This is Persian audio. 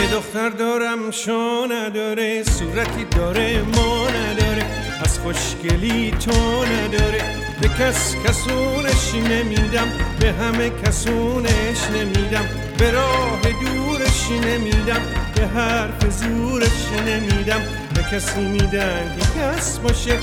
یه دختر دارم شو نداره، صورتی داره ما نداره، از خوشگلی تو نداره. به کس کسونش نمیدم، به همه کسونش نمیدم، به راه دورش نمیدم، به حرف زورش نمیدم. به کسی میدن که کس باشه،